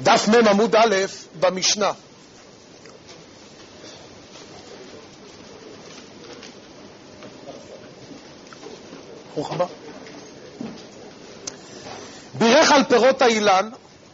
דף מ' עמוד א' במשנה. ברוך הבא. בירך על פירות האילן,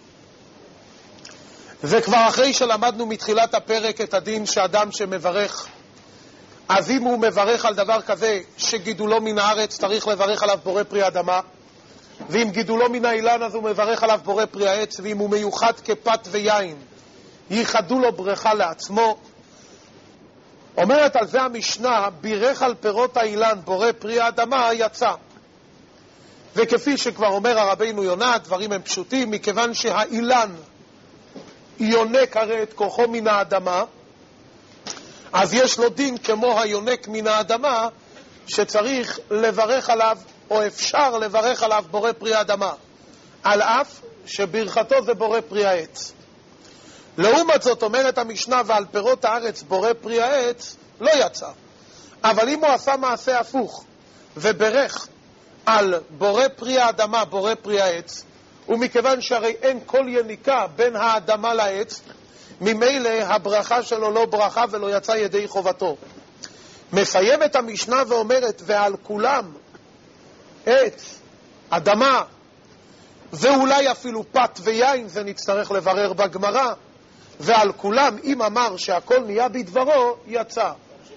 וכבר אחרי שלמדנו מתחילת הפרק את הדין שאדם שמברך, אז אם הוא מברך על דבר כזה שגידולו מן הארץ, צריך לברך עליו בורא פרי אדמה, ואם גידולו מן האילן אז הוא מברך עליו בורא פרי העץ, ואם הוא מיוחד כפת ויין ייחדו לו ברכה לעצמו. אומרת על זה המשנה, בירך על פירות האילן בורא פרי האדמה יצא. וכפי שכבר אומר הרבינו יונה, דברים הם פשוטים, מכיוון שהאילן יונק הרי את כוחו מן האדמה, אז יש לו דין כמו היונק מן האדמה, שצריך לברך עליו, או אפשר לברך עליו בורא פרי האדמה, על אף שברכתו זה בורא פרי העץ. לעומת זאת אומרת המשנה, ועל פירות הארץ בורא פרי העץ לא יצא. אבל אם הוא עשה מעשה הפוך וברך על בורא פרי האדמה בורא פרי העץ, ומכיוון שהרי אין כל יניקה בין האדמה לעץ, ממילא הברכה שלו לא ברכה ולא יצא ידי חובתו. מסיימת המשנה ואומרת, ועל כולם עץ, אדמה, ואולי אפילו פת ויין, זה נצטרך לברר בגמרא, ועל כולם אם אמר שהכל נהיה בדברו יצא.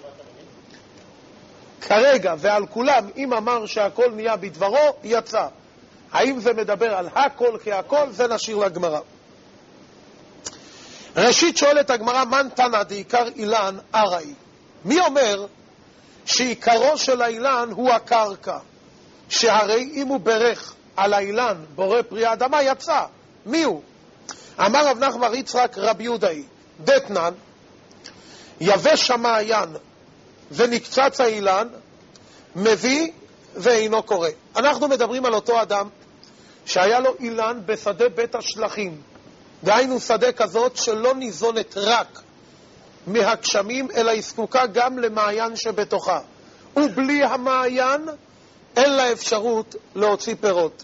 כרגע ועל כולם אם אמר שהכל נהיה בדברו יצא. האם זה מדבר על הכל כהכל? זה נשאיר לגמרא. ראשית שואלת הגמרא, מן תנא דעיקר אילן ארעי? מי אומר שעיקרו של האילן הוא הקרקע, שהרי אם הוא ברך על האילן בורא פרי האדמה יצא? מי הוא? אמר רב נחמן בר יצחק רבי יהודאי דתנן, יבש המעיין ונקצץ האילן, מביא ואינו קורא. אנחנו מדברים על אותו אדם שהיה לו אילן בשדה בית השלכים, דהיינו שדה כזאת שלא ניזונת רק מהגשמים, אלא היא זקוקה גם למעיין שבתוכה, ובלי המעיין אין לה אפשרות להוציא פירות.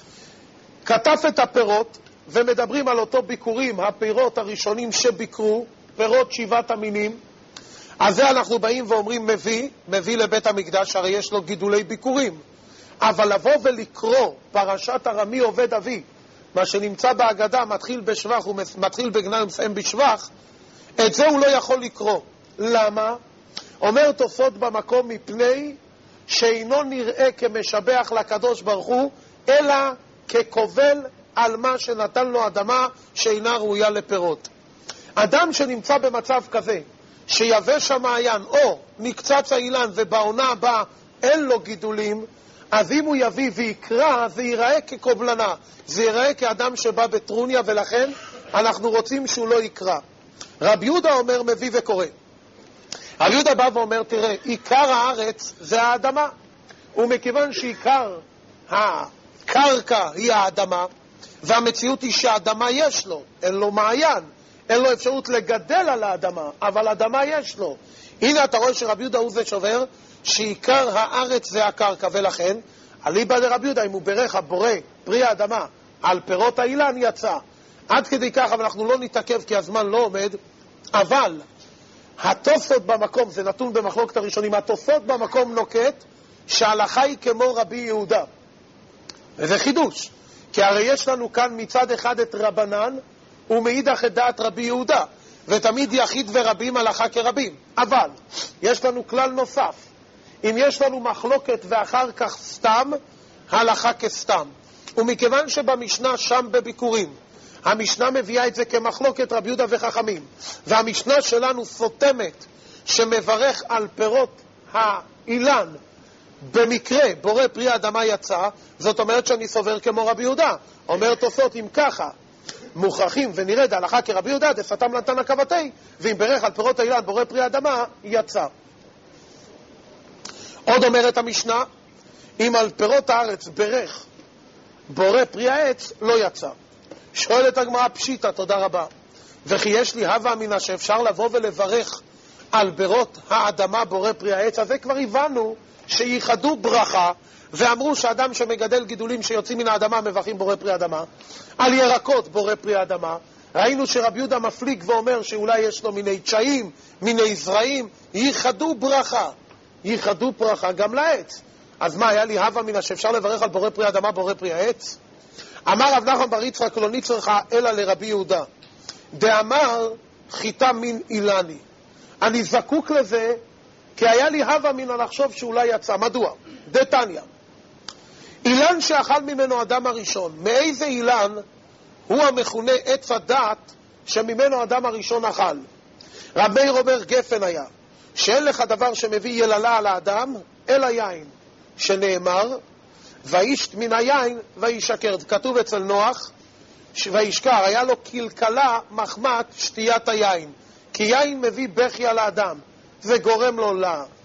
כתב את הפירות, ומדברים על אותו ביקורים, הפירות הראשונים שביקרו, פירות 7 המינים, אז זה אנחנו באים ואומרים מביא לבית המקדש, הרי יש לו גידולי ביקורים. אבל לבוא ולקרוא פרשת ארמי עובד אבי, מה שנמצא בהגדה, מתחיל בשבח ומתחיל בגנאי ומסיים בשבח, את זה הוא לא יכול לקרוא. למה? אומר תוספות במקום, מפני שאינו נראה כמשבח לקדוש ברוך הוא, אלא כקובל על מה שנתן לו אדמה שאינה ראויה לפירות. אדם שנמצא במצב כזה, שיבש המעיין או נקצץ האילן ובעונה הבאה אין לו גידולים, אז אם הוא יביא ויקרא, זה ייראה כקובלנה, זה ייראה כאדם שבא בטרוניה, ולכן אנחנו רוצים שהוא לא יקרא. רבי יהודה אומר מביא וקורא. רבי יהודה בא ואומר, תראה, עיקר הארץ זה האדמה, ומכיוון שעיקר הקרקע היא האדמה, והמציאות היא שהאדמה יש לו, אין לו מעיין, אין לו אפשרות לגדל על האדמה, אבל אדמה יש לו. הנה אתה רואה שרבי יהודה הוא זה שובר, שעיקר הארץ זה הקרקע, ולכן, אליבא דרבי יהודה, אם הוא ברך הבורא פרי האדמה על פירות האילן יצא. עד כדי כך, אבל אנחנו לא נתעכב כי הזמן לא עומד, אבל התוספות במקום, זה נתון במחלוקת הראשונים, התוספות במקום נוקט שההלכה היא כמו רבי יהודה. וזה חידוש, כי הרי יש לנו כאן מצד אחד את רבנן, ומאידך את דעת רבי יהודה, ותמיד יחיד ורבים הלכה כרבים. אבל יש לנו כלל נוסף, אם יש לנו מחלוקת ואחר כך סתם, הלכה כסתם. ומכיוון שבמשנה שם בביקורים, המשנה מביאה את זה כמחלוקת רבי יהודה וחכמים, והמשנה שלנו סותמת שמברך על פירות האילן במקרה בורא פרי האדמה יצא, זאת אומרת שאני סובר כמו רבי יהודה. אומר תוספות, אם ככה מוכרחים ונרד הלכה כרבי יהודה דסתם לנתנא קבתי, ואם ברך על פירות האילן בורא פרי האדמה יצא. עוד אומרת המשנה, אם על פירות הארץ ברך בורא פרי העץ לא יצא. שואלת הגמרא פשיטא, תודה רבה, וכי יש לי הווה אמינא שאפשר לבוא ולברך על פירות האדמה בורא פרי העץ? אז זה כבר הבנו שייחדו ברכה, ואמרו שאדם שמגדל גידולים שיוצאים מן האדמה מברכים בורא פרי האדמה, על ירקות בורא פרי האדמה, ראינו שרבי יהודה מפליג ואומר שאולי יש לו מיני תשעים, מיני זרעים, ייחדו ברכה. ייחדו ברכה גם לעץ. אז מה, היה לי הווה מן שאפשר לברך על בורא פרי אדמה, בורא פרי העץ? אמר רב נחמן בר יצחק, לא נצטרך אלא לרבי יהודה. דאמר חיטה מן אילני. אני זקוק לזה, כי היה לי הווה מן לחשוב שאולי יצא. מדוע? דתניא. אילן שאכל ממנו אדם הראשון. מאיזה אילן הוא המכונה עץ הדת שממנו אדם הראשון אכל? רב מאיר אומר גפן היה, שאין לך דבר שמביא יללה על האדם, אלא יין, שנאמר, וישת מן היין וישקר. כתוב אצל נוח, וישקר, היה לו קלקלה מחמת שתיית היין, כי יין מביא בכי על האדם, זה גורם לו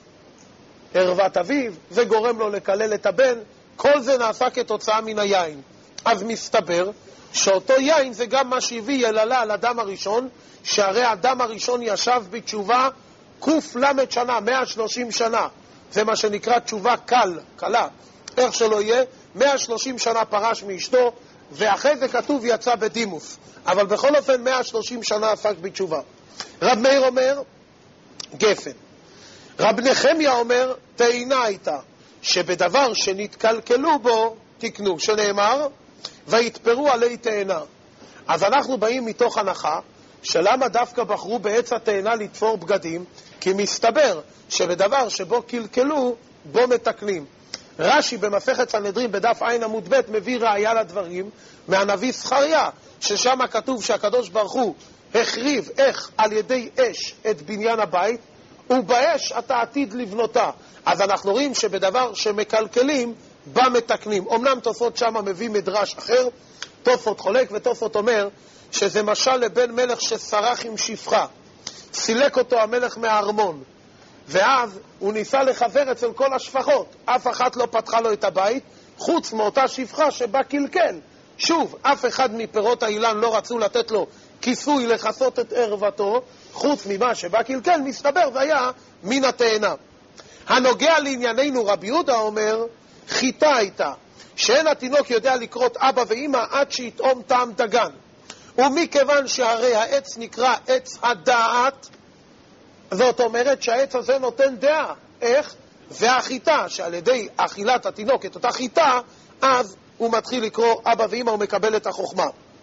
לערוות אביו, זה גורם לו לקלל את הבן, כל זה נעשה כתוצאה מן היין. אז מסתבר שאותו יין זה גם מה שהביא יללה על אדם הראשון, שהרי אדם הראשון ישב בתשובה קל"ד שנה, 130 שנה. זה מה שנקרא תשובה קלה, איך שלא יהיה, 130 שנה פרש מאשתו, ואחרי זה כתוב יצא בדימוס. אבל בכל אופן 130 שנה עסק בתשובה. רב מאיר אומר גפן. רב נחמיה אומר תאנה הייתה, שבדבר שנתקלקלו בו תקנו, שנאמר ויתפרו עלי תאנה. אז אנחנו באים מתוך הנחה שלמה דווקא בחרו בעץ התאנה לתפור בגדים, כי מסתבר שבדבר שבו קלקלו בו מתקנים. רש"י במסכת סנהדרין בדף ע' עמוד ב' מביא ראיה לדברים מהנביא זכריה, ששם כתוב שהקדוש ברוך הוא החריב איך על ידי אש את בניין הבית, ובאש אתה עתיד לבנותה. אז אנחנו רואים שבדבר שמקלקלים בה מתקנים. אמנם תוספות שם מביא מדרש אחר, תוספות חולק, ותוספות אומר שזה משל לבן מלך שסרח עם שפחה, סילק אותו המלך מהארמון, ואז הוא ניסה לחבר אצל כל השפחות, אף אחת לא פתחה לו את הבית חוץ מאותה שפחה שבה קלקל. שוב, אף אחד מפירות האילן לא רצו לתת לו כיסוי לחסות את ערוותו, חוץ ממה שבה קלקל, מסתבר והיה מן התאנה. הנוגע לענייננו, רבי יהודה אומר חיטה הייתה, שאין התינוק יודע לקרות אבא ואמא עד שיתאום טעם דגן, ומכיוון שהרי העץ נקרא עץ הדעת, זאת אומרת שהעץ הזה נותן דעה. איך? והחיטה, שעל ידי אכילת התינוק את אותה חיטה, אז הוא מתחיל לקרוא אבא ואמא, הוא מקבל את החוכמה.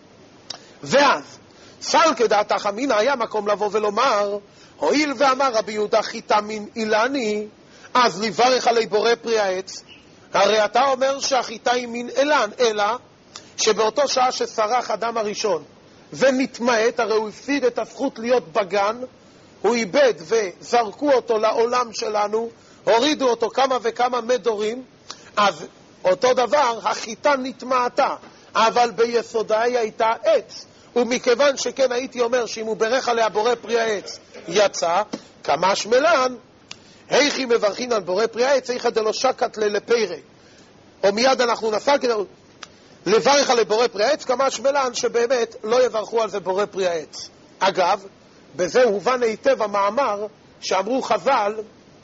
ואז סלקא דעתך אמינא, היה מקום לבוא ולומר, הואיל ואמר רבי יהודה חיטה מן אילני, אז לברך עלי בורא פרי העץ. הרי אתה אומר שהחיטה היא מן אילן, אלא שבאותו שעה שסרח אדם הראשון ונתמעט, הרי הוא הפסיד את הזכות להיות בגן, הוא איבד וזרקו אותו לעולם שלנו, הורידו אותו כמה וכמה מדורים, אז אותו דבר, החיטה נתמעטה, אבל ביסודה היא הייתה עץ. ומכיוון שכן הייתי אומר שאם הוא ברך עליה בורא פרי העץ יצא, כמש מלן, היכי מברכין על בורא פרי העץ, היכא דלא שקט ללפירי. או מיד אנחנו נפל כדי לברך על בורא פרי העץ, כמש מלן שבאמת לא יברכו על זה בורא פרי העץ. אגב, בזה הובן היטב המאמר שאמרו חז"ל,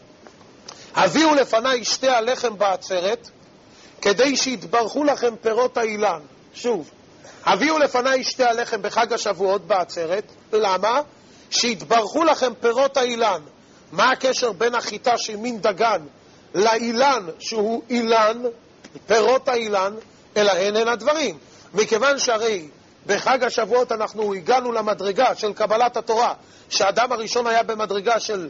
הביאו לפניי שתי הלחם בעצרת, כדי שיתברכו לכם פירות האילן. שוב, הביאו לפניי שתי הלחם בחג השבועות בעצרת, למה? שיתברכו לכם פירות האילן. מה הקשר בין החיטה של מין דגן לאילן שהוא אילן, פירות האילן, אלא הן הדברים. מכיוון שהרי בחג השבועות אנחנו הגענו למדרגה של קבלת התורה, שהאדם הראשון היה במדרגה של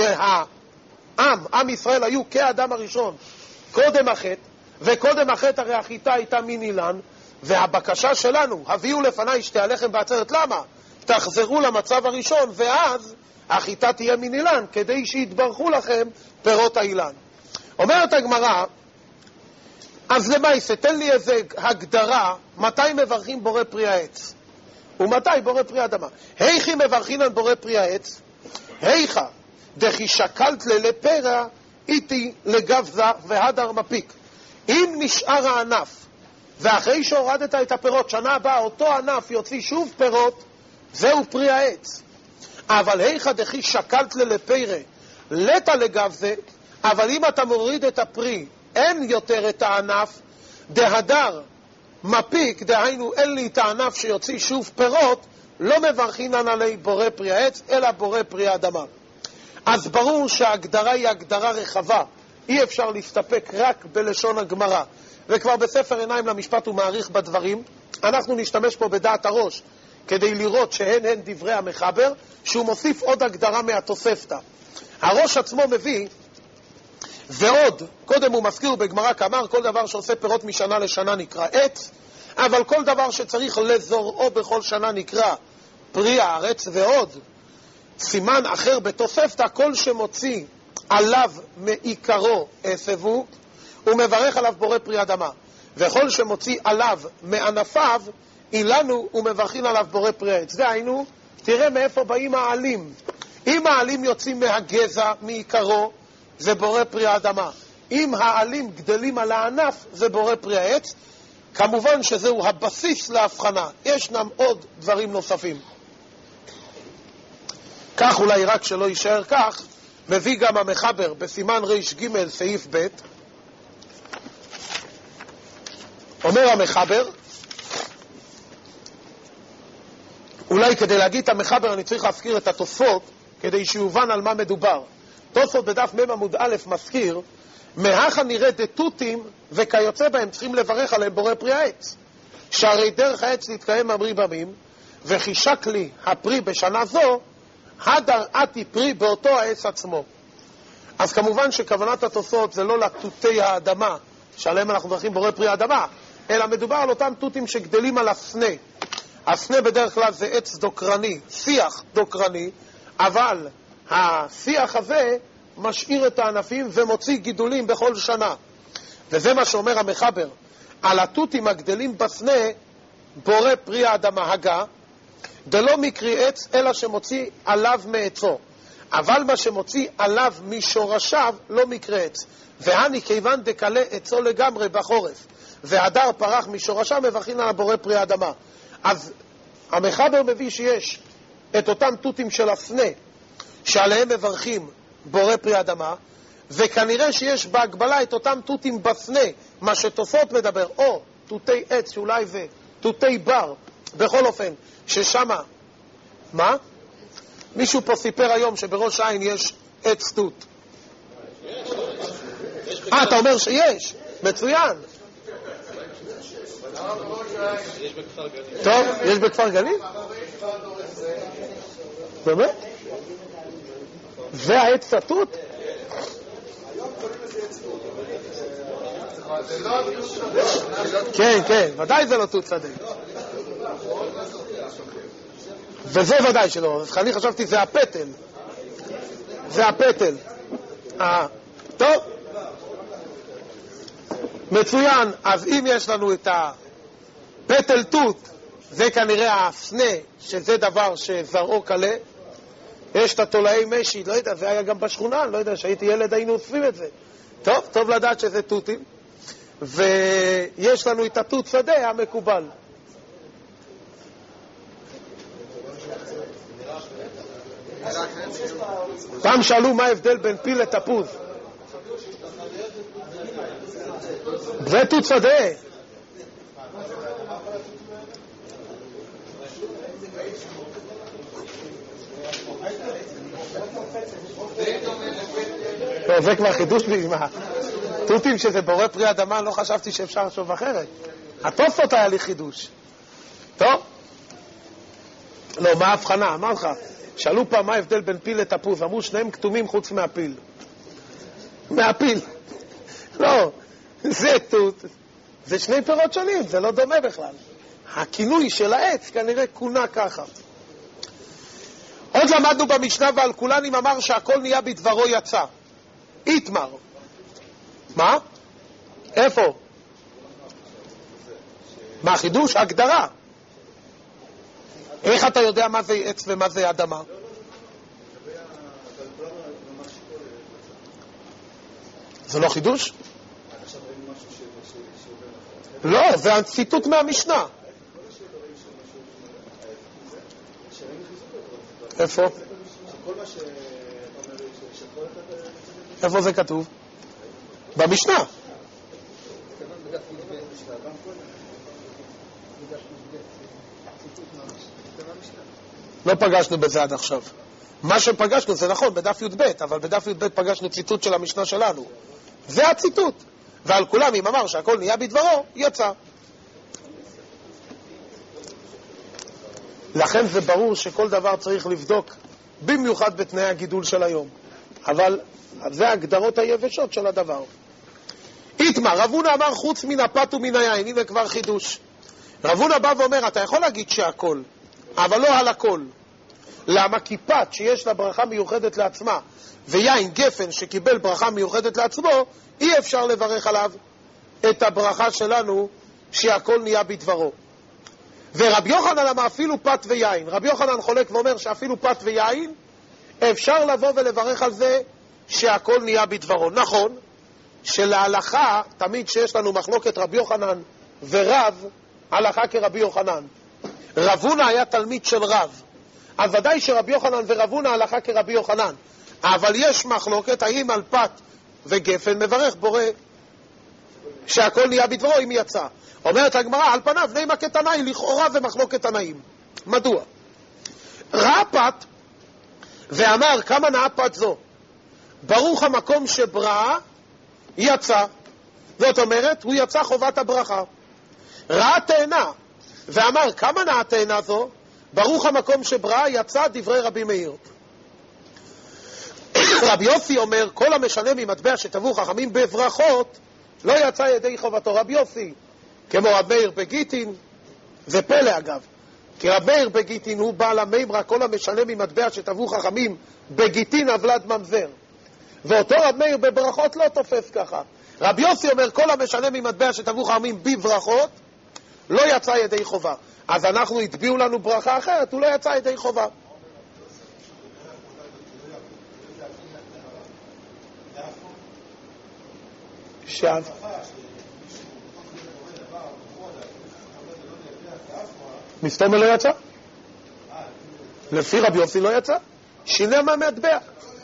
עם ישראל היו כאדם הראשון קודם החטא, וקודם החטא הרי החיטה הייתה מין אילן, והבקשה שלנו, הביאו לפניי שתי הלחם בעצרת, למה? תחזרו למצב הראשון, ואז החיטה תהיה מין אילן, כדי שיתברכו לכם פירות האילן. אומרת הגמרא, אז למעשה, תן לי איזה הגדרה, מתי מברכים בורא פרי העץ? ומתי בורא פרי האדמה? היכי מברכין על בורא פרי העץ? היכה, דכי שקלת ללפרע, איתי לגבזה והדר מפיק. אם נשאר הענף, ואחרי שהורדת את הפירות, שנה הבאה אותו ענף יוציא שוב פירות, זהו פרי העץ. אבל היכה דכי שקלת ללפרע, לטה לגבזה, אבל אם אתה מוריד את הפרי, אין יותר את הענף, דהדר מפיק, דהיינו אין לי את הענף שיוציא שוב פירות, לא מברכינן עלי בורא פרי העץ, אלא בורא פרי האדמה. אז ברור שההגדרה היא הגדרה רחבה, אי אפשר להסתפק רק בלשון הגמרא. וכבר בספר עיניים למשפט הוא מעריך בדברים. אנחנו נשתמש פה בדעת הראש, כדי לראות שהן הן דברי המחבר, שהוא מוסיף עוד הגדרה מהתוספתא. הראש עצמו מביא, ועוד, קודם הוא מזכיר בגמרא כאמר, כל דבר שעושה פירות משנה לשנה נקרא עץ, אבל כל דבר שצריך לזורעו בכל שנה נקרא פרי הארץ, ועוד, סימן אחר בתוספתא, כל שמוציא עליו מעיקרו עשב הוא, ומברך עליו בורא פרי אדמה, וכל שמוציא עליו מענפיו, אילנו ומברכין עליו בורא פרי העץ. דהיינו, תראה מאיפה באים העלים. אם העלים יוצאים מהגזע, מעיקרו, זה בורא פרי האדמה. אם העלים גדלים על הענף, זה בורא פרי העץ. כמובן שזהו הבסיס להבחנה. ישנם עוד דברים נוספים. כך אולי רק שלא יישאר כך, מביא גם המחבר בסימן ריש ג' סעיף ב', אומר המחבר, אולי כדי להגיד את המחבר אני צריך להזכיר את התוספות, כדי שיובן על מה מדובר. תוספות בדף מ' עמוד א' מזכיר, מהכה נראה דתותים וכיוצא בהם צריכים לברך עליהם בורא פרי העץ. שהרי דרך העץ להתקיים אמרי במים, וחישק לי הפרי בשנה זו, הדר עתי פרי באותו העץ עצמו. אז כמובן שכוונת התוספות זה לא לתותי האדמה, שעליהם אנחנו מברכים בורא פרי האדמה, אלא מדובר על אותם תותים שגדלים על הסנה. הסנה בדרך כלל זה עץ דוקרני, שיח דוקרני, אבל השיח הזה משאיר את הענפים ומוציא גידולים בכל שנה. וזה מה שאומר המחבר, על התותים הגדלים בסנה בורא פרי האדמה הגה, דלא מקרי עץ אלא שמוציא עליו מעצו, אבל מה שמוציא עליו משורשיו לא מקרי עץ. והני כיוון דקלה עצו לגמרי בחורף, והדר פרח משורשיו, מברכין על בורא פרי האדמה. אז המחבר מביא שיש את אותם תותים של הסנה שעליהם מברכים בורא פרי האדמה, וכנראה שיש בהגבלה את אותם תותים בסנה, מה שתוספות מדבר, או תותי עץ שאולי זה תותי בר, בכל אופן ששמה, מה? מישהו פה סיפר היום שבראש העין יש עץ תות. אתה אומר שיש? מצוין. טוב, יש בכפר גלים? באמת? זה העץ התות? כן, כן, ודאי זה לא תות שדה. וזה ודאי שלא, אני חשבתי זה הפטל. זה הפטל. טוב. מצוין, אז אם יש לנו את הפטל תות, זה כנראה הסנה, שזה דבר שזרעו קלה. יש את התולעי משי, לא יודע, זה היה גם בשכונה, לא יודע, שהייתי ילד היינו אוספים את זה. טוב, טוב לדעת שזה תותים. ויש לנו את התות שדה המקובל. פעם שאלו מה ההבדל בין פיל לתפוז. זה תות שדה. זה כבר חידוש בזמן. תותים שזה בורא פרי אדמה, לא חשבתי שאפשר לחשוב אחרת. התוספות היה לי חידוש. טוב? לא, מה ההבחנה? אמר לך, שאלו פעם מה ההבדל בין פיל לתפוז, אמרו שניהם כתומים חוץ מהפיל. מהפיל. לא, זה תות, זה שני פירות שונים, זה לא דומה בכלל. הכינוי של העץ כנראה כונה ככה. עוד למדנו במשנה ועל כולנים אמר שהכל נהיה בדברו יצא. איתמר. מה? איפה? מה החידוש? הגדרה. איך אתה יודע מה זה עץ ומה זה אדמה? זה לא חידוש? לא, זה הציטוט מהמשנה. איפה? איפה זה כתוב? במשנה. לא פגשנו בזה עד עכשיו. מה שפגשנו זה נכון בדף י"ב, אבל בדף י"ב פגשנו ציטוט של המשנה שלנו. זה הציטוט. ועל כולם אם אמר שהכל נהיה בדברו, יצא. לכן זה ברור שכל דבר צריך לבדוק, במיוחד בתנאי הגידול של היום. אבל זה ההגדרות היבשות של הדבר. איתמה, רב הונא אמר חוץ מן הפת ומן היין, הנה כבר חידוש. רב הונא בא ואומר, אתה יכול להגיד שהכל, אבל לא על הכל. למה? כי פת שיש לה ברכה מיוחדת לעצמה, ויין גפן שקיבל ברכה מיוחדת לעצמו, אי אפשר לברך עליו את הברכה שלנו שהכל נהיה בדברו. ורבי יוחנן אמר אפילו פת ויין. רבי יוחנן חולק ואומר שאפילו פת ויין אפשר לבוא ולברך על זה שהכל נהיה בדברו. נכון שלהלכה תמיד שיש לנו מחלוקת רבי יוחנן ורב, הלכה כרבי יוחנן. רב הונא היה תלמיד של רב, אז ודאי שרבי יוחנן ורב הונא הלכה כרבי יוחנן, אבל יש מחלוקת האם על פת וגפן מברך בורא שהכל נהיה בדברו אם יצא. אומרת הגמרא, על פניו נימה כתנאי, לכאורה ומחלוקת תנאים. מדוע? ראה פת ואמר כמה נאה פת זו, ברוך המקום שברא, יצא. זאת אומרת, הוא יצא חובת הברכה. ראה תאנה ואמר כמה נאה תאנה זו, ברוך המקום שברא, יצא דברי רבי מאיר. רבי יוסי אומר, כל המשנה ממטבע שטבעו חכמים בברכות, לא יצא ידי חובתו. רבי יוסי, כמו רב מאיר בגיטין, זה פלא אגב, כי רב מאיר בגיטין הוא בעל המימרה, כל המשנה ממטבע שטבעו חכמים בגיטין אבלד ממזר. ואותו רב מאיר בברכות לא תופס ככה. רבי יוסי אומר, כל המשנה ממטבע שטבעו חכמים בברכות, לא יצא ידי חובה. אז אנחנו התביאו לנו ברכה אחרת, הוא לא יצא ידי חובה. שעד מסתום לא יצא? לפי רבי יוסי לא יצא? שינה מהמטבע.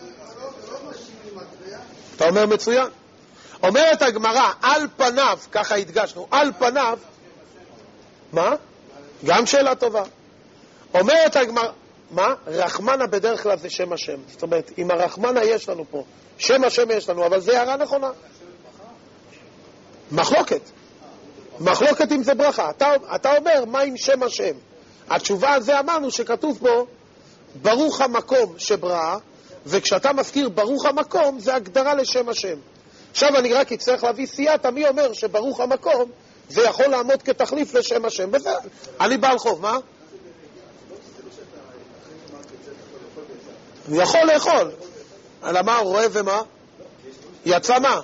אתה אומר מצוין. אומרת הגמרא, על פניו, ככה הדגשנו, על פניו, מה? גם שאלה טובה. אומרת הגמרא, מה? רחמנה בדרך כלל זה שם השם. זאת אומרת, אם הרחמנה יש לנו פה, שם השם יש לנו, אבל זה הערה נכונה. מחלוקת. מחלוקת אם זה ברכה. אתה אומר, מה עם שם השם? התשובה על זה אמרנו שכתוב פה, ברוך המקום שברא, וכשאתה מזכיר ברוך המקום, זה הגדרה לשם השם. עכשיו אני רק אצטרך להביא סייעתא, מי אומר שברוך המקום, זה יכול לעמוד כתחליף לשם השם. וזה, אני בעל חוב, מה? אני יכול לאכול. על מה הוא רואה ומה? יצא מה?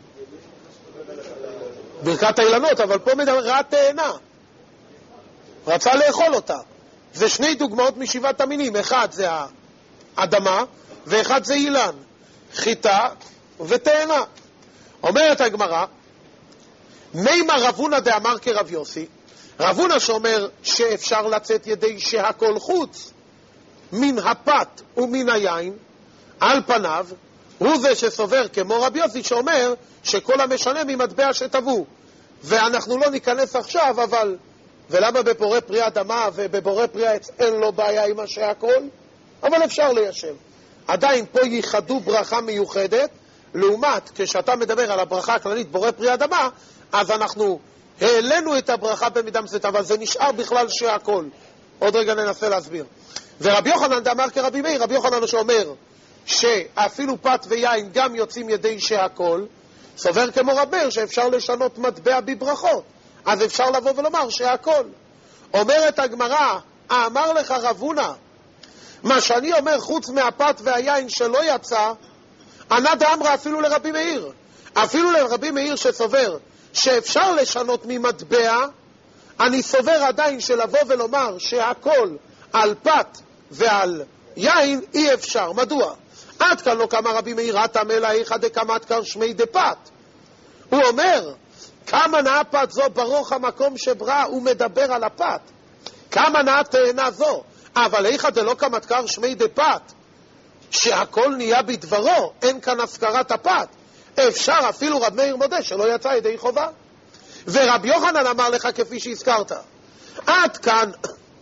ברכת האילנות, אבל פה מדבר ראה תאנה. רצה לאכול אותה. זה שני דוגמאות משבעת המינים. אחד זה האדמה, ואחד זה אילן. חיטה ותאנה. אומרת הגמרא, מימה רב הונא דאמר כרב יוסי, רב הונא שאומר שאפשר לצאת ידי שהכל חוץ מן הפת ומן היין, על פניו, הוא זה שסובר כמו רב יוסי שאומר שכל המשנה ממטבע שטבעו. ואנחנו לא ניכנס עכשיו, אבל, ולמה בפורי פרי אדמה ובבורא פרי העץ אין לו בעיה עם שהכל? אבל אפשר ליישב. עדיין פה ייחדו ברכה מיוחדת, לעומת כשאתה מדבר על הברכה הכללית בורא פרי אדמה, אז אנחנו העלינו את הברכה במידה מסוימת, אבל זה נשאר בכלל שהכל. עוד רגע ננסה להסביר. ורבי יוחנן דאמר כרבי מאיר, רבי יוחנן שאומר שאפילו פת ויין גם יוצאים ידי שהכל, סובר כמו רב מאיר שאפשר לשנות מטבע בברכות, אז אפשר לבוא ולומר שהכל. אומרת הגמרא, אמר לך רב הונא, מה שאני אומר חוץ מהפת והיין שלא יצא, ענה דאמרה אפילו לרבי מאיר. אפילו לרבי מאיר שסובר שאפשר לשנות ממטבע, אני סובר עדיין שלבוא ולומר שהכל על פת ועל יין אי אפשר. מדוע? עד כאן לא כמה רבי מאיר רתם אלא איכא דקמת קרשמי דפת. הוא אומר, כמה נאה פת זו ברוך המקום שברא, הוא מדבר על הפת. כמה נאה תאנה זו, אבל איכא דלא קמת קרשמי דפת, שהכל נהיה בדברו, אין כאן הזכרת הפת. אפשר, אפילו רב מאיר מודה שלא יצא ידי חובה. ורבי יוחנן אמר לך כפי שהזכרת. עד כאן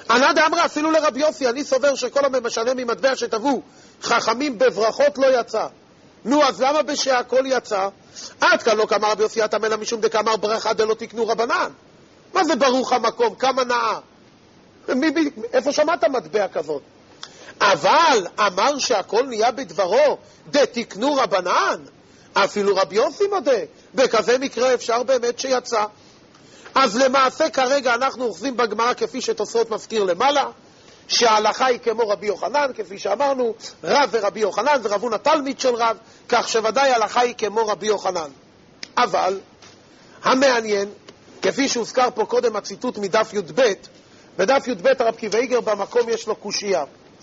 ענא דאמרא אפילו לרבי יוסי, אני סובר שכל המשנה ממטבע שטבעו חכמים בברכות לא יצא. נו, אז למה בשהכל יצא? עד כאן לא כאמר רבי יוסי התם אלא משום דקאמר ברכה דלא תקנו רבנן. מה זה ברוך המקום? כמה נאה? איפה שמעת מטבע כזאת? אבל אמר שהכל נהיה בדברו דתקנו רבנן. אפילו רבי יוסי מודה, בכזה מקרה אפשר באמת שיצא. אז למעשה כרגע אנחנו אוחזים בגמרא כפי שתוספות מזכיר למעלה, שההלכה היא כמו רבי יוחנן, כפי שאמרנו, רב ורבי יוחנן ורב הונא תלמיד של רב, כך שוודאי ההלכה היא כמו רבי יוחנן. אבל המעניין, כפי שהוזכר פה קודם הציטוט מדף י"ב, בדף י"ב הרב קיבי איגר במקום יש לו קושייה.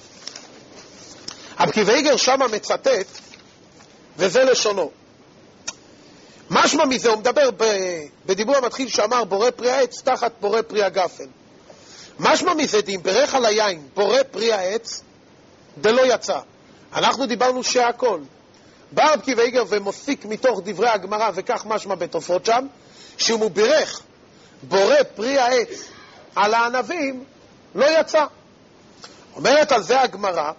רב קיבי איגר שמה מצטט, וזה לשונו. משמע מזה, הוא מדבר בדיבור המתחיל שאמר בורא פרי העץ תחת בורא פרי הגפן. משמע מזה, אם ברך על היין בורא פרי העץ, דלא יצא. אנחנו דיברנו שהכל. בא רב קיבי איגר ומוסיק מתוך דברי הגמרא, וכך משמע בתוספות שם, שאם הוא ברך בורא פרי העץ על הענבים, לא יצא. אומרת על זה הגמרא,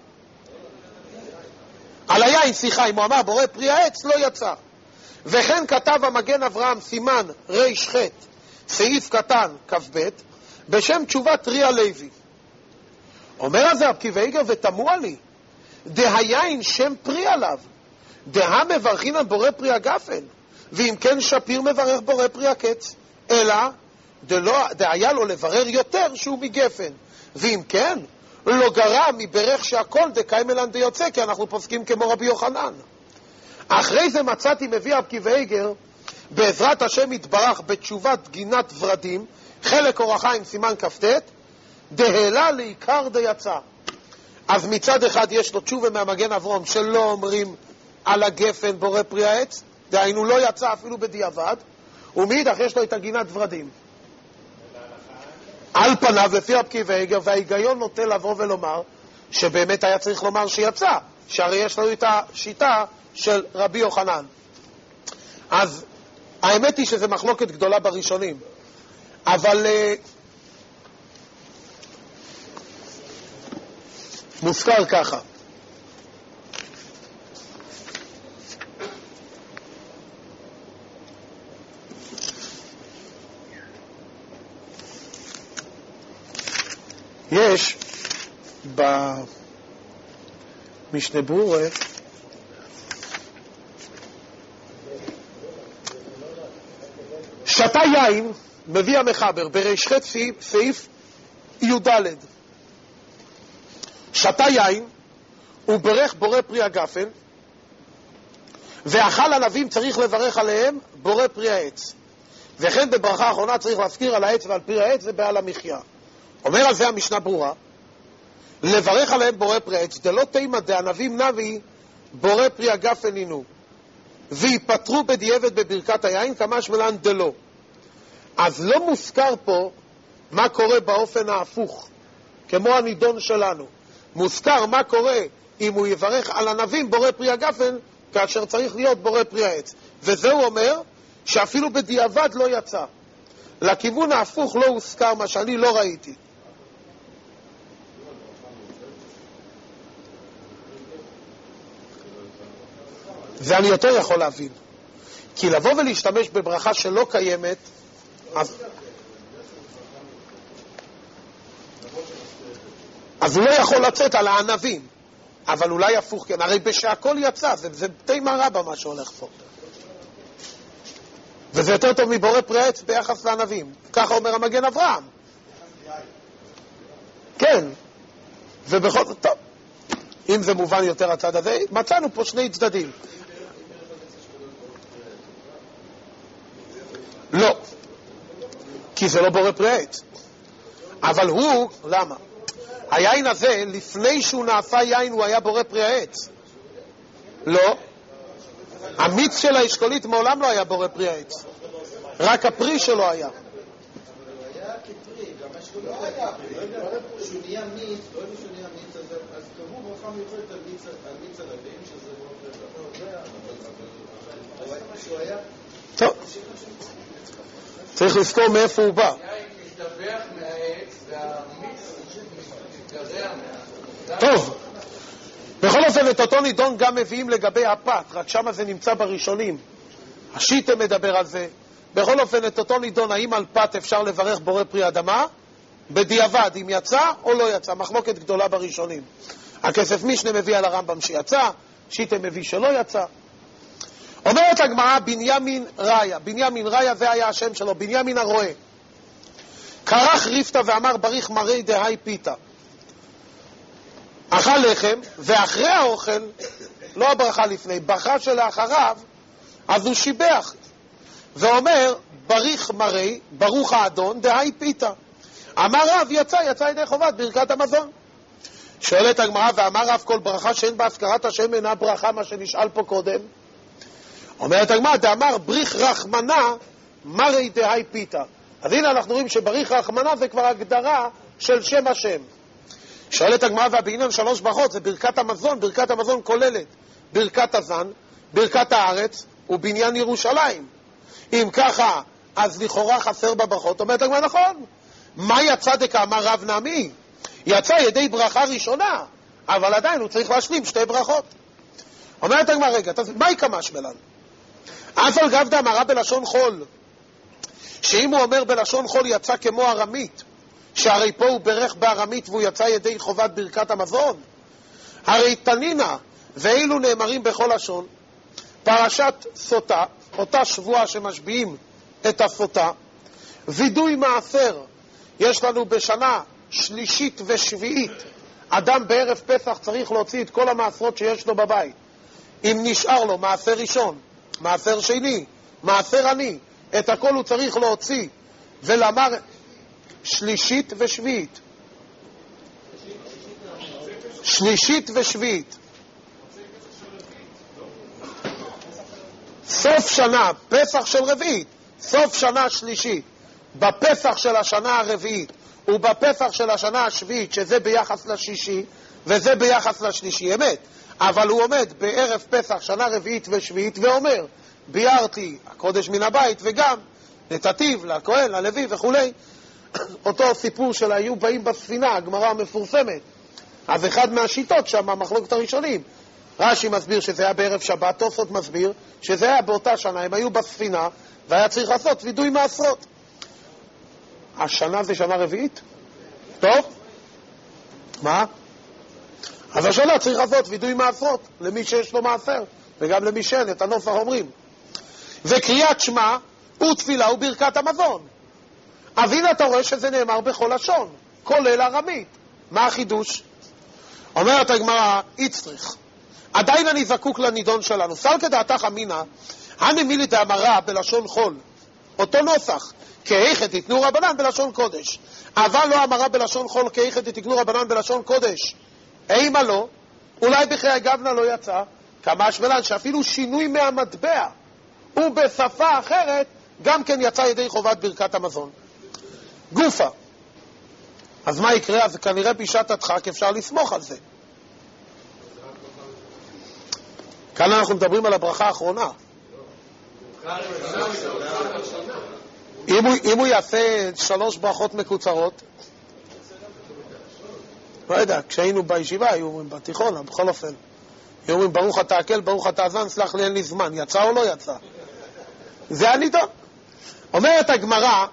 על היין, סליחה, אם הוא אמר בורא פרי העץ, לא יצא. וכן כתב המגן אברהם סימן ריש ח' סעיף קטן כ"ב בשם תשובת רי הלוי. אומר על זה רב קיבי איגר ותמוה לי, דהיין שם פרי עליו, דה מברכין על בורא פרי הגפן, ואם כן שפיר מברך בורא פרי הקץ, אלא דהיה לו לברר יותר שהוא מגפן, ואם כן לא גרע מברך שהכל דקיימלן דיוצא, כי אנחנו פוסקים כמו רבי יוחנן. אחרי זה מצאתי מביא רב קיבי איגר בעזרת השם יתברך בתשובת גינת ורדים חלק אור החיים סימן כ"ט, דהלה לעיקר דיצא. אז מצד אחד יש לו תשובה מהמגן אברהם שלא אומרים על הגפן בורא פרי העץ, דהיינו לא יצא אפילו בדיעבד, ומאידך יש לו את הגינת ורדים. על פניו לפי רב קיבי איגר, וההיגיון נוטה לבוא ולומר שבאמת היה צריך לומר שיצא, שהרי יש לנו את השיטה של רבי יוחנן. אז האמת היא שזה מחלוקת גדולה בראשונים, אבל מוזכר ככה. יש במשנה ברורה שתה יין, מביא המחבר בריש ח' סעיף י"ד, שתה יין וברך בורא פרי הגפן, ואכל ענבים צריך לברך עליהם בורא פרי העץ, וכן בברכה האחרונה צריך להזכיר על העץ ועל פרי העץ ובעל המחיה. אומר על זה המשנה ברורה, לברך עליהם בורא פרי העץ, דלא תימא דענבים נבי בורא פרי הגפן אינו, ויפטרו בדיעבד בברכת היין כמשמע לן דלא. אז לא מוזכר פה מה קורה באופן ההפוך, כמו הנידון שלנו. מוזכר מה קורה אם הוא יברך על ענבים בורא פרי הגפן, כאשר צריך להיות בורא פרי העץ. וזהו אומר שאפילו בדיעבד לא יצא. לכיוון ההפוך לא הוזכר, מה שאני לא ראיתי. זה אני יותר יכול להבין. כי לבוא ולהשתמש בברכה שלא קיימת, אז הוא לא יכול לצאת על הענבים. אבל אולי הפוך, כן, הרי בשהכל יצא, זה תימא רבא מה שהולך פה. וזה יותר טוב מבורא פרי העץ ביחס לענבים. ככה אומר המגן אברהם. כן. ובכל זאת, טוב. אם זה מובן יותר הצד הזה, מצאנו פה שני צדדים. לא. כי זה לא בורא פרי העץ. אבל הוא, למה? היין הזה, לפני שהוא נעשה יין, הוא היה בורא פרי העץ. לא. המיץ של האשכולית מעולם לא היה בורא פרי העץ. רק הפרי שלו היה. אבל הוא היה כפרי, גם האשכולית לא היה פרי. שהוא נהיה מיץ, לא יודע שהוא נהיה מיץ, אז קבעו ברכה מיוחדת על מיץ ענבים, שזה לא שהוא היה... טוב. צריך לזכור מאיפה הוא בא. היה משתבח מהעץ, והמיץ טוב, בכל אופן את אותו נידון גם מביאים לגבי הפת, רק שמה זה נמצא בראשונים. השיטה מדבר על זה. בכל אופן את אותו נידון, האם על פת אפשר לברך בורא פרי אדמה? בדיעבד, אם יצא או לא יצא, מחלוקת גדולה בראשונים. הכסף משנה מביא על הרמב"ם שיצא, שיטה מביא שלא יצא. אומרת הגמרא, בנימין ראיה. בנימין ראיה זה היה השם שלו, בנימין הרועה. קרח ריפתא ואמר בריך מרי דהי פיתה. אכל לחם, ואחרי האוכל, לא הברכה לפני, ברכה שלאחריו, אז הוא שיבח. ואומר, בריך מרי, ברוך האדון, דהי פיתה. אמר רב, יצא ידי חובת ברכת המזון. שואלת הגמרא, ואמר רב, כל ברכה שאין בהזכרת השם אינה ברכה, מה שנשאל פה קודם. אומרת הגמרא, דאמר בריך רחמנה, מרי דהי פיתה. אז הנה אנחנו רואים שבריך רחמנה זה כבר הגדרה של שם השם. שואלת הגמרא, ובעניין 3 ברכות, זה ברכת המזון. ברכת המזון כוללת ברכת הזן, ברכת הארץ ובניין ירושלים. אם ככה, אז לכאורה חסר בברכות. אומרת הגמרא, נכון. מה יצא דקאמר רב נעמי? יצא ידי ברכה ראשונה, אבל עדיין הוא צריך להשלים 2 ברכות. אומרת הגמרא, רגע, מה יקמש מלן? אף על גב דאמרה בלשון חול, שאם הוא אומר בלשון חול יצא כמו ארמית, שהרי פה הוא ברך בארמית והוא יצא ידי חובת ברכת המזון. הרי תנינה, ואילו נאמרים בכל לשון, פרשת סוטה, אותה שבועה שמשביעים את הסוטה, וידוי מעשר, יש לנו בשנה שלישית ושביעית, אדם בערב פסח צריך להוציא את כל המעשרות שיש לו בבית. אם נשאר לו מעשר ראשון, מעשר שני, מעשר עני, את הכל הוא צריך להוציא ולאמר שלישית ושביעית. שלישית ושביעית. סוף שנה, פסח של רביעית, סוף שנה שלישית. בפסח של השנה הרביעית ובפסח של השנה השביעית, שזה ביחס לשישי וזה ביחס לשלישי, אמת. אבל הוא עומד בערב פסח שנה רביעית ושביעית ואומר, ביארתי הקודש מן הבית וגם נתתיו לכהן, ללוי וכולי. אותו סיפור של היו באים בספינה, הגמרא המפורסמת. אז אחד מהשיטות שם, מחלוקת הראשונים, רש"י מסביר שזה היה בערב שבת, תוספות מסביר שזה היה באותה שנה, הם היו בספינה והיה צריך לעשות וידוי מעשרות. השנה זה שנה רביעית? טוב? מה? אז השנה צריך לעשות וידוי מעשרות למי שיש לו מעשר וגם למי שאין, את הנוסח אומרים. וקריאת שמע ותפילה וברכת המזון. אז הנה אתה רואה שזה נאמר בכל לשון, כולל ארמית. מה החידוש? אומרת הגמרא, יצריך. עדיין אני זקוק לנידון שלנו. סל כדעתך אמינה, הנמילי דאמרה בלשון חול. אותו נוסח, כאיכת יתנו רבנן בלשון קודש. אבל לא אמרה בלשון חול כאיכת יתנו רבנן בלשון קודש. אימה לא, אולי בחיי גבנה לא יצא, כמה השמלן שאפילו שינוי מהמטבע ובשפה אחרת גם כן יצא ידי חובת ברכת המזון. גופה. אז מה יקרה? אז כנראה בישת הדחק אפשר לסמוך על זה. כאן אנחנו מדברים על הברכה האחרונה. אם הוא יעשה 3 ברכות מקוצרות, לא יודע, כשהיינו בישיבה, היו אומרים בתיכון, בכל אופן, היו אומרים ברוך אתה הקל, ברוך אתה הזן, סלח לי אין לי זמן, יצא או לא יצא? זה הנידון. אומרת הגמרא,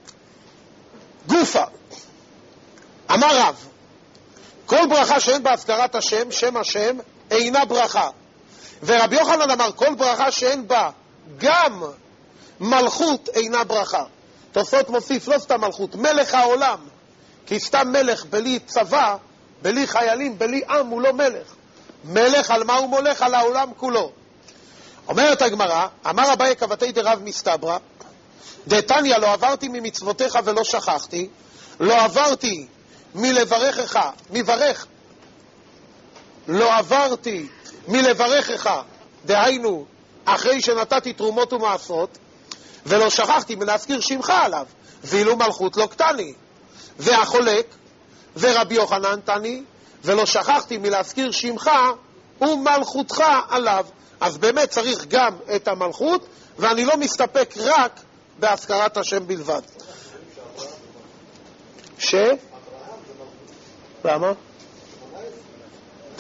גופה, אמר רב, כל ברכה שאין בהזכרת השם, שם השם, אינה ברכה. ורבי יוחנן אמר, כל ברכה שאין בה גם מלכות אינה ברכה. תוספות מוסיף, לא סתם מלכות, מלך העולם. כי סתם מלך בלי צבא, בלי חיילים, בלי עם, הוא לא מלך. מלך על מה הוא מולך? על העולם כולו. אומרת הגמרא, אמר אביי כבתי דרב מסתברא, דתניא לא עברתי ממצוותיך ולא שכחתי, לא עברתי מלברכך, מברך, לא עברתי מלברכך, דהיינו, אחרי שנתתי תרומות ומעשרות, ולא שכחתי מלהזכיר שמך עליו, ואילו מלכות לא קטני. והחולק, ורבי יוחנן תני, ולא שכחתי מלהזכיר שמך ומלכותך עליו. אז באמת צריך גם את המלכות, ואני לא מסתפק רק בהזכרת השם בלבד. למה?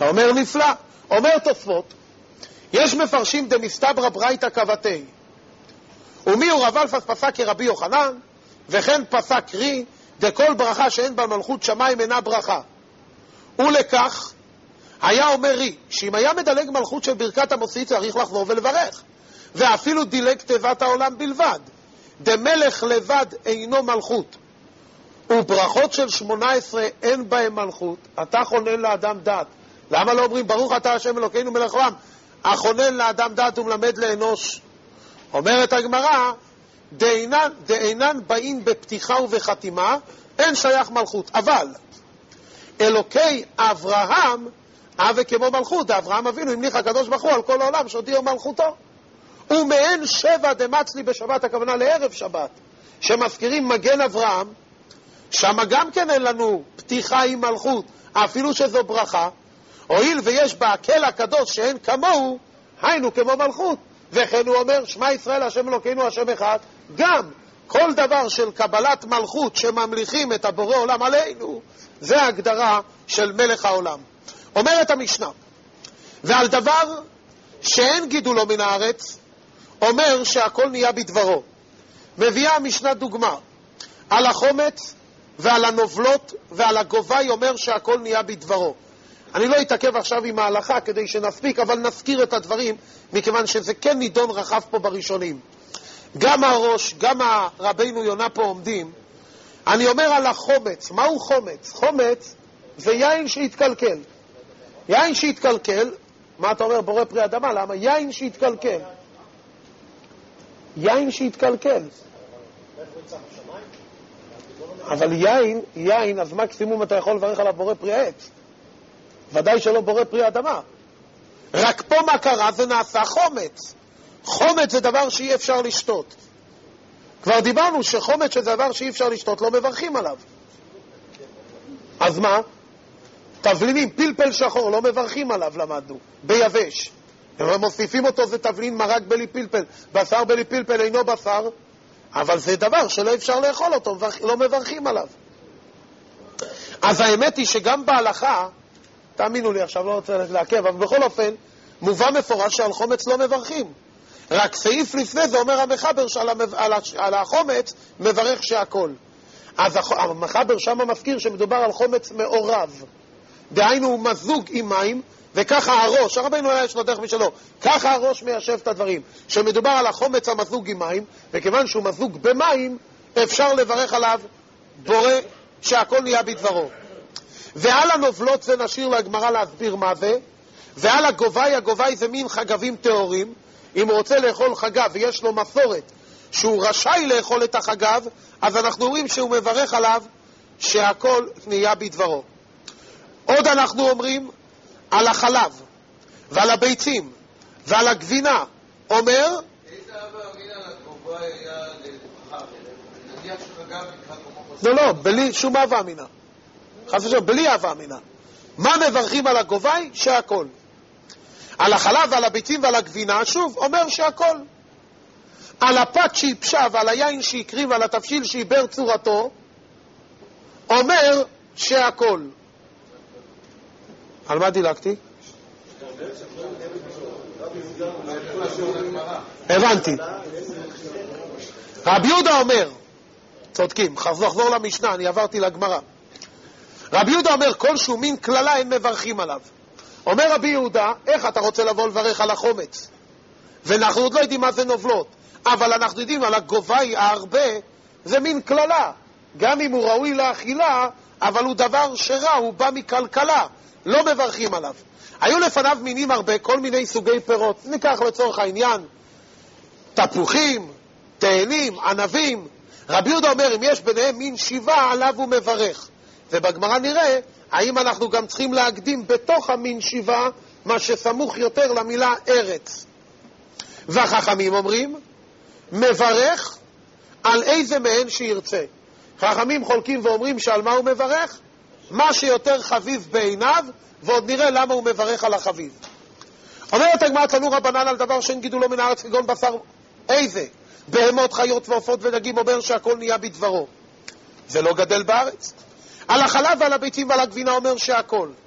אתה אומר נפלא. אומר תוספות, יש מפרשים דמסתברא ברייתא כבתי. ומי הוא רב אלפס פסק כרבי יוחנן, וכן פסק רי, דכל ברכה שאין בה מלכות שמיים אינה ברכה. ולכך היה אומר רי, שאם היה מדלג מלכות של ברכת המוציא צריך לחזור ולברך, ואפילו דילג תיבת העולם בלבד. דמלך לבד אינו מלכות, וברכות של 18 אין בהם מלכות, אתה חונן לאדם דעת. למה לא אומרים ברוך אתה השם אלוקינו מלך העולם? החונן לאדם דעת ומלמד לאנוש. אומרת הגמרא, דאינן באים בפתיחה ובחתימה, אין שייך מלכות. אבל אלוקי אברהם אבי כמו מלכות, אברהם אבינו המליך הקדוש ברוך הוא על כל העולם שהודיעו מלכותו. ומעין שבע דמצלי בשבת, הכוונה לערב שבת, שמזכירים מגן אברהם, שם גם כן אין לנו פתיחה עם מלכות, אפילו שזו ברכה, הואיל ויש בה הקל הקדוש שאין כמוהו, היינו כמו מלכות. וכן הוא אומר, שמע ישראל השם אלוקינו השם אחד, גם כל דבר של קבלת מלכות שממליכים את הבורא עולם עלינו, זה ההגדרה של מלך העולם. אומרת המשנה, ועל דבר שאין גידולו מן הארץ, אומר שהכל נהיה בדברו. מביאה המשנה דוגמה, על החומץ ועל הנובלות ועל הגובי, אומר שהכל נהיה בדברו. אני לא אתעכב עכשיו עם ההלכה כדי שנספיק, אבל נזכיר את הדברים, מכיוון שזה כן נידון רחב פה בראשונים. גם הראש, גם רבינו יונה פה עומדים. אני אומר על החומץ, מהו חומץ? חומץ זה יין שהתקלקל. יין שהתקלקל, מה אתה אומר בורא פרי אדמה? למה? יין שהתקלקל. יין שהתקלקל. אבל יין, אז מקסימום אתה יכול לברך עליו בורא פרי העץ. ודאי שלא בורא פרי אדמה. רק פה מה קרה? זה נעשה חומץ. חומץ זה דבר שאי אפשר לשתות. כבר דיברנו שחומץ זה דבר שאי אפשר לשתות, לא מברכים עליו. אז מה? תבלינים, פלפל שחור, לא מברכים עליו, למדנו, ביבש. הם מוסיפים אותו, זה תבלין מרק בלי פלפל. בשר בלי פלפל אינו בשר, אבל זה דבר שלא אפשר לאכול אותו, לא מברכים עליו. אז האמת היא שגם בהלכה, תאמינו לי, עכשיו לא רוצה לעכב, אבל בכל אופן, מובא מפורש שעל חומץ לא מברכים. רק סעיף לפני זה אומר המחבר שעל החומץ מברך שהכל. אז המחבר שם מזכיר שמדובר על חומץ מעורב. דהיינו הוא מזוג עם מים, וככה הראש, הרבינו יש לו דרך משלו, ככה הראש מיישב את הדברים. שמדובר על החומץ המזוג עם מים, וכיוון שהוא מזוג במים, אפשר לברך עליו בורא שהכל נהיה בדברו. ועל הנובלות זה נשאיר לגמרא להסביר מה זה, ועל הגובי זה מין חגבים טהורים. אם הוא רוצה לאכול חגב ויש לו מסורת שהוא רשאי לאכול את החגב, אז אנחנו אומרים שהוא מברך עליו שהכל נהיה בדברו. עוד אנחנו אומרים על החלב ועל הביצים ועל הגבינה. אומר איזה אבא אמין על הגובה היה לברכה? נניח שחגב נקרא כמו לא, בלי שום אבא אמינה, חס ושלום, בלי אבא אמינה. מה מברכים על הגובי? שהכל. על החלב ועל הביצים ועל הגבינה, שוב, אומר שהכל. על הפת שיפשה ועל היין שיקרים ועל התבשיל שיבר צורתו, אומר שהכל. על מה דילגתי? הבנתי. רבי יהודה אומר, צודקים, חזור למשנה, אני עברתי לגמרא. רבי יהודה אומר, כל שהוא מין כללה אין מברכים עליו. אומר רבי יהודה, איך אתה רוצה לבוא לברך על החומץ? ואנחנו עוד לא יודעים מה זה נובלות, אבל אנחנו יודעים על הגובי הרבה, זה מין כללה. גם אם הוא ראוי לאכילה, אבל הוא דבר שרע, הוא בא מכלכלה, לא מברכים עליו. היו לפניו מינים הרבה, כל מיני סוגי פירות. ניקח לצורך העניין, תפוחים, תאנים, ענבים. רבי יהודה אומר, אם יש ביניהם מין 7, עליו הוא מברך. ובגמרא נראה, האם אנחנו גם צריכים להקדים בתוך המין 7, מה שסמוך יותר למילה ארץ. והחכמים אומרים, מברך על איזה מהן שירצה. חכמים חולקים ואומרים שעל מה הוא מברך? מה שיותר חביב בעיניו, ועוד נראה למה הוא מברך על החביב. אומרת הגמרא, תנו רבנן על דבר שאין גידולו מן הארץ כגון בשר. איזה? בהמות, חיות ועופות ודגים, אומר שהכל נהיה בדברו. זה לא גדל בארץ. על החלב ועל הביצים ועל הגבינה אומר שהכל.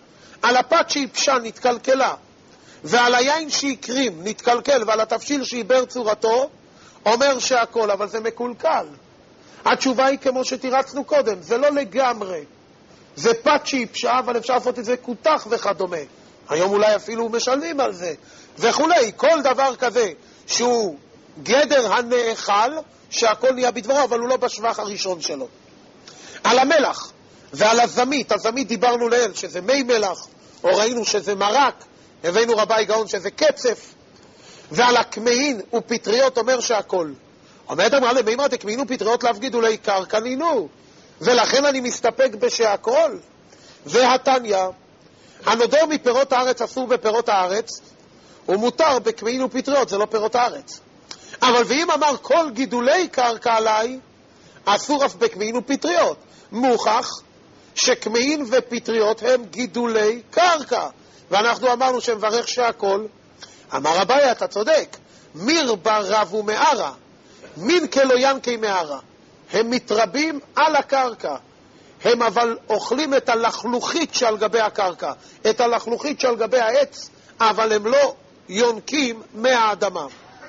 על הפת שהיבשה נתקלקלה, ועל היין שהקרים נתקלקל, ועל התבשיל שעיבר צורתו, אומר שהכל, אבל זה מקולקל. התשובה היא כמו שתירצנו קודם, זה לא לגמרי. זה פת שהיבשה, אבל אפשר לעשות את זה כותח וכדומה. היום אולי אפילו משלמים על זה, וכולי. כל דבר כזה שהוא גדר הנאכל, שהכל נהיה בדברו, אבל הוא לא בשבח הראשון שלו. על המלח ועל הזמית, הזמית דיברנו לאל, שזה מי מלח, או ראינו שזה מרק, הבאנו רבי גאון שזה קצף, ועל הכמהין ופטריות אומר שהכל. אומרת אמרה למי אמרת, כמהין ופטריות לאו גידולי קרקע נינו, ולכן אני מסתפק בשהכל. והתניא, הנודר מפירות הארץ אסור בפירות הארץ, הוא מותר בכמהין ופטריות, זה לא פירות הארץ. אבל ואם אמר כל גידולי קרקע עליי, אסור אף בכמהין ופטריות. מוכח שכמהין ופטריות הם גידולי קרקע. ואנחנו אמרנו שמברך שהכל. אמר אביי, אתה צודק, מיר ברב ומערה, מין כלו ינקי מערה. הם מתרבים על הקרקע. הם אבל אוכלים את הלחלוכית שעל גבי הקרקע, את הלחלוכית שעל גבי העץ, אבל הם לא יונקים מהאדמה.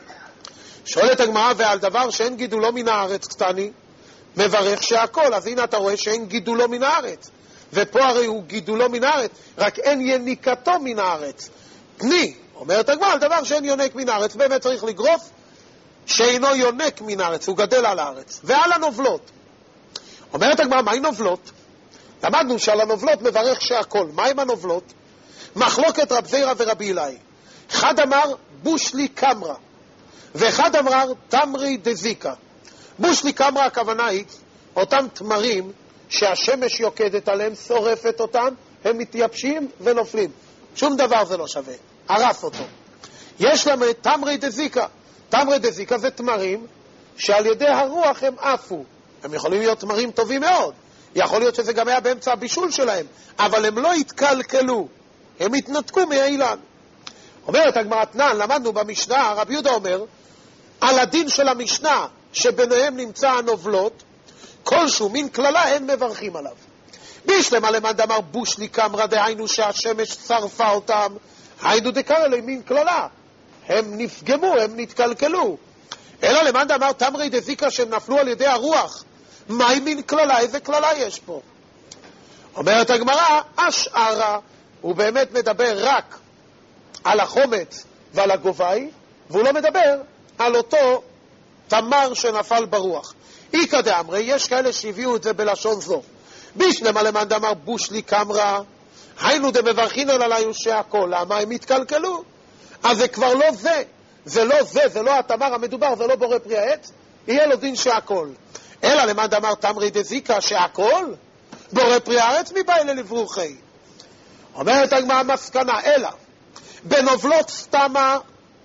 שואלת הגמרא, ועל דבר שאין גידולו מן הארץ קטני, מברך שהכל. אז הנה אתה רואה שאין גידולו מן הארץ, ופה הרי הוא גידולו מן הארץ, רק אין יניקתו מן הארץ. פני, אומרת הגמרא, על דבר שאין יונק מן הארץ, באמת צריך לגרוף שאינו יונק מן הארץ, הוא גדל על הארץ. ועל הנובלות, אומרת הגמרא, מהי נובלות? למדנו שעל הנובלות מברך שהכל. מה עם הנובלות? מחלוקת רב זירא ורבי אילאי. אחד אמר בושלי קמרה, ואחד אמר תמרי דזיקה. בושלי קמרה הכוונה היא אותם תמרים שהשמש יוקדת עליהם, שורפת אותם, הם מתייבשים ונופלים. שום דבר זה לא שווה, הרס אותו. יש להם תמרי דזיקה. תמרי דזיקה זה תמרים שעל ידי הרוח הם עפו. הם יכולים להיות תמרים טובים מאוד. יכול להיות שזה גם היה באמצע הבישול שלהם, אבל הם לא התקלקלו, הם התנתקו מהאילן. אומרת הגמרא תנן, למדנו במשנה, רבי יהודה אומר, על הדין של המשנה שביניהם נמצא הנובלות, כלשהו מין כללה הם מברכים עליו. בישלמה למאן דאמר בושלי קמרא, דהיינו שהשמש שרפה אותם, היינו דקרא להם מין כללה, הם נפגמו, הם נתקלקלו. אלא למאן דאמר תמרי דזיקה שהם נפלו על ידי הרוח, מהי מין כללה? איזה כללה יש פה? אומרת הגמרא, השערה, הוא באמת מדבר רק על החומץ ועל הגובי, והוא לא מדבר על אותו תמר שנפל ברוח. איקא דאמרי, יש כאלה שהביאו את זה בלשון זו. בישלמה למאן דאמר בושלי קמרא, היינו דמברכין עליי שהכל. למה? הם התקלקלו. אז זה כבר לא זה. זה לא זה, זה לא התמר המדובר, זה לא בורא פרי העץ, יהיה לו דין שהכל. אלא למאן דאמר תמרי דזיקה שהכל, בורא פרי הארץ מבא אלה לברוכי. אומרת הגמרא מסקנה, אלא בנובלות סתמה,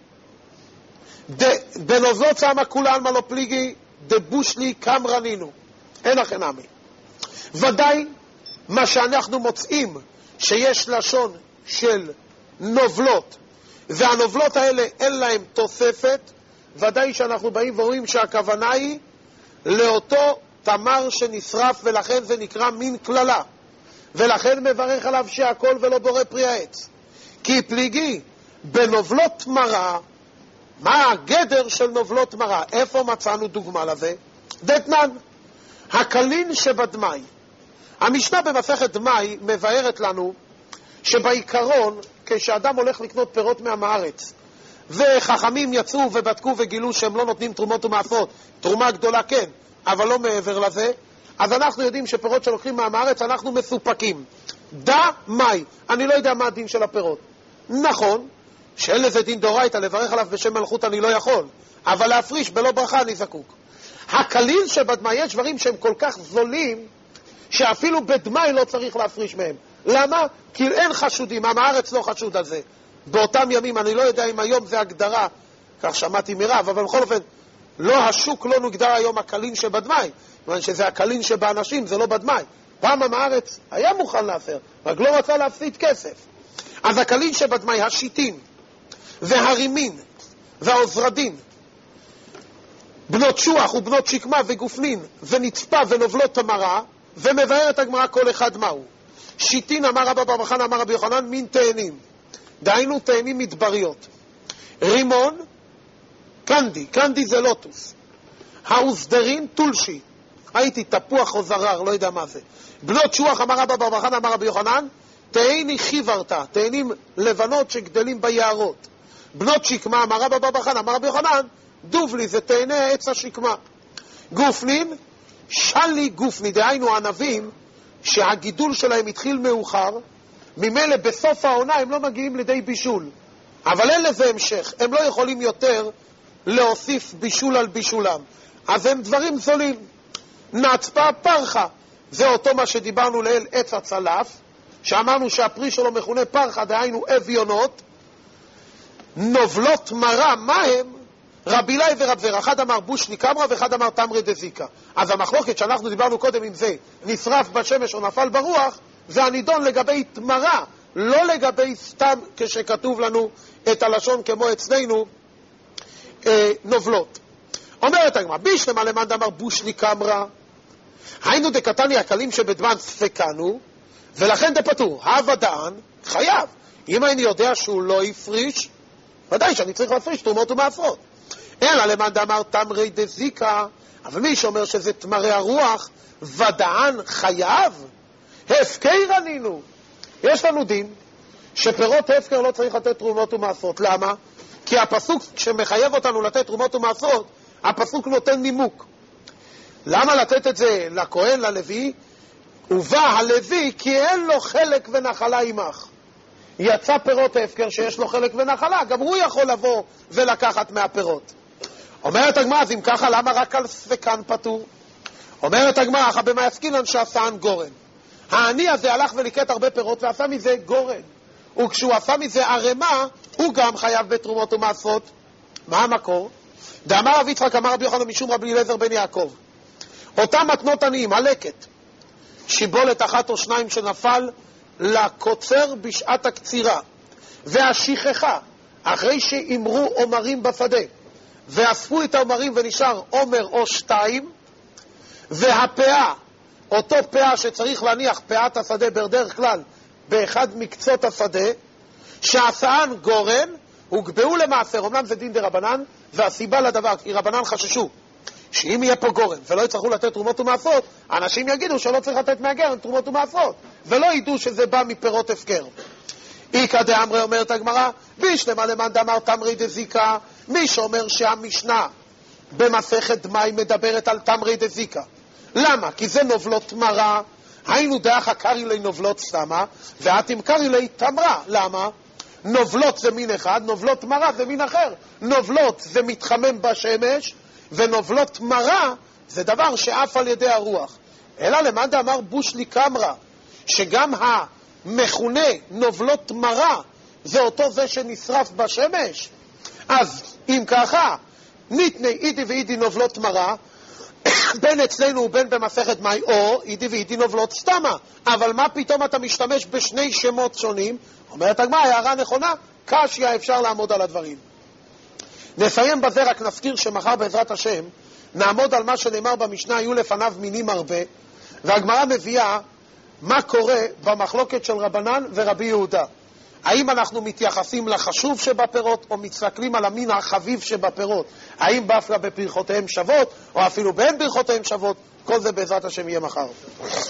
בנובלות סתמה כולן מה לא פליגי, דבושלי קמרא נינו. אין לכן עמי. ודאי מה שאנחנו מוצאים שיש לשון של נובלות, והנובלות האלה אין להם תוספת, ודאי שאנחנו באים ורואים שהכוונה היא לאותו תמר שנשרף, ולכן זה נקרא מין כללה, ולכן מברך עליו שהכל ולא בורא פרי העץ. כי פליגי בנובלות מרה, מה הגדר של נובלות מרה? איפה מצאנו דוגמה לזה? דתנן, הקלין שבדמי. המשנה במסכת דמי מבארת לנו שבעיקרון כשאדם הולך לקנות פירות מהארץ, וחכמים יצאו ובדקו וגילו שהם לא נותנים תרומות ומעשרות, תרומה גדולה כן, אבל לא מעבר לזה, אז אנחנו יודעים שפירות שלוקחים מהארץ אנחנו מסופקים. דע מי, אני לא יודע מה הדין של הפירות. נכון שאין לזה דין דורייתא, לברך עליו בשם מלכות אני לא יכול, אבל להפריש בלא ברכה אני זקוק. הקליל שבדמי, יש דברים שהם כל כך זולים שאפילו בדמי לא צריך להפריש מהם. למה? כי אין חשודים, הארץ לא חשוד על זה. באותם ימים, אני לא יודע אם היום זה הגדרה, כך שמעתי מרב, אבל בכל אופן, לא השוק לא נוגדר היום הקלין שבדמי, כיוון שזה הקלין שבאנשים, זה לא בדמי. פעם הארץ היה מוכן להפר, רק לא רצה להפסיד כסף. אז הקלין שבדמי, השיטים, והרימין, והעוזרדין, בנות שוח ובנות שקמה וגופנין, ונצפה ונובלות תמרה, ומבארת הגמרא כל אחד מהו. שיטין אמר רבא בר חנא אמר רבי יוחנן מין תאנים, דהיינו תאנים מדבריות. רימון, קנדי זה לוטוס. האוסדרין, טולשי. הייתי תפוח או זרר, לא יודע מה זה. בנות שוח אמר רבא בר חנא אמר רבי יוחנן, תאני חיוורתא, תאנים לבנות שגדלים ביערות. בנות שקמה אמר רבא בר חנא אמר רבי יוחנן, דובלי זה תאני עץ השקמה. גופנין, שלי גופני, דהיינו ענבים שהגידול שלהם התחיל מאוחר, ממילא בסוף העונה הם לא מגיעים לידי בישול. אבל אין לזה המשך, הם לא יכולים יותר להוסיף בישול על בישולם. אז הם דברים זולים. נצפה פרחה, זה אותו מה שדיברנו לאל עץ הצלף, שאמרנו שהפרי שלו מכונה פרחה, דהיינו אביונות. נובלות מרה, מה הם? רבי אלי ורב זר, אחד אמר בושני קמרה ואחד אמר תמרי דזיקה. אז המחלוקת שאנחנו דיברנו קודם עם זה, נשרף בשמש או נפל ברוח, זה הנידון לגבי תמרה, לא לגבי סתם כשכתוב לנו את הלשון כמו אצלנו נובלות. אומרת הגמרא, בישלמה למאן דאמר בושני קמרה, היינו דקתני הקלים שבדמן ספקנו, ולכן דפטור, הוודאן חייב. אם אני יודע שהוא לא יפריש, ודאי שאני צריך להפריש תרומות ומעשרות. אלא למאן דאמר תמרי דזיקה, אבל מי שאומר שזה תמרי הרוח, ודאן חייב, הפקר ענינו. יש לנו דין שפירות הפקר לא צריך לתת תרומות ומעשרות. למה? כי הפסוק שמחייב אותנו לתת תרומות ומעשרות, הפסוק נותן נימוק. למה לתת את זה לכהן, ללוי? ובא הלוי כי אין לו חלק ונחלה עמך. יצא פירות ההפקר שיש לו חלק ונחלה, גם הוא יכול לבוא ולקחת מהפירות. אומרת הגמרא, אז אם ככה, למה רק על ספקן פטור? אומרת הגמרא, אחא במה יסקינן שעשן גורן. העני הזה הלך וליקט הרבה פירות ועשה מזה גורן. וכשהוא עשה מזה ערמה, הוא גם חייב בתרומות ומעשרות. מה המקור? דאמר רב יצחק אמר רבי יוחנן משום רבי אליעזר בן יעקב. אותם מתנות עניים, הלקט, שיבולת אחת או שניים שנפל לקוצר בשעת הקצירה, והשכחה, אחרי שאמרו עומרים בשדה, ואספו את העומרים ונשאר עומר או שתיים, והפאה, אותו פאה שצריך להניח פאת השדה בדרך כלל באחד מקצות השדה, שעשאן גורן, הוגבעו למעשר. אמנם זה דין דרבנן, והסיבה לדבר, כי רבנן חששו שאם יהיה פה גורן ולא יצטרכו לתת תרומות ומעשרות, אנשים יגידו שלא צריך לתת מהגרן תרומות ומעשרות, ולא ידעו שזה בא מפירות הפקר. איקא דאמרי, אומרת הגמרא, בישלמה למאן דאמר תמרי דזיקה, מי שאומר שהמשנה במסכת מים מדברת על תמרי דזיקה. למה? כי זה נובלות מרה, היינו דאחא קרי לי נובלות סתמה, ואתם קרי לי תמרה. למה? נובלות זה מין אחד, נובלות מרה זה מין אחר. נובלות זה מתחמם בשמש, ונובלות מרה זה דבר שעף על ידי הרוח. אלא למאן דאמר בושלי קמרה, שגם המכונה נובלות מרה זה אותו זה שנשרף בשמש. אז אם ככה, ניתני אידי ואידי נובלות מרה, בין אצלנו ובין במסכת מאי, או אידי ואידי נובלות סתמה. אבל מה פתאום אתה משתמש בשני שמות שונים? אומרת הגמרא, הערה נכונה, קשיא, אפשר לעמוד על הדברים. נסיים בזה, רק נזכיר שמחר בעזרת השם נעמוד על מה שנאמר במשנה, היו לפניו מינים הרבה, והגמרא מביאה מה קורה במחלוקת של רבנן ורבי יהודה. האם אנחנו מתייחסים לחשוב שבפירות, או מסתכלים על המין החביב שבפירות? האם דווקא בפרחותיהם שוות, או אפילו בין פרחותיהם שוות? כל זה בעזרת השם יהיה מחר.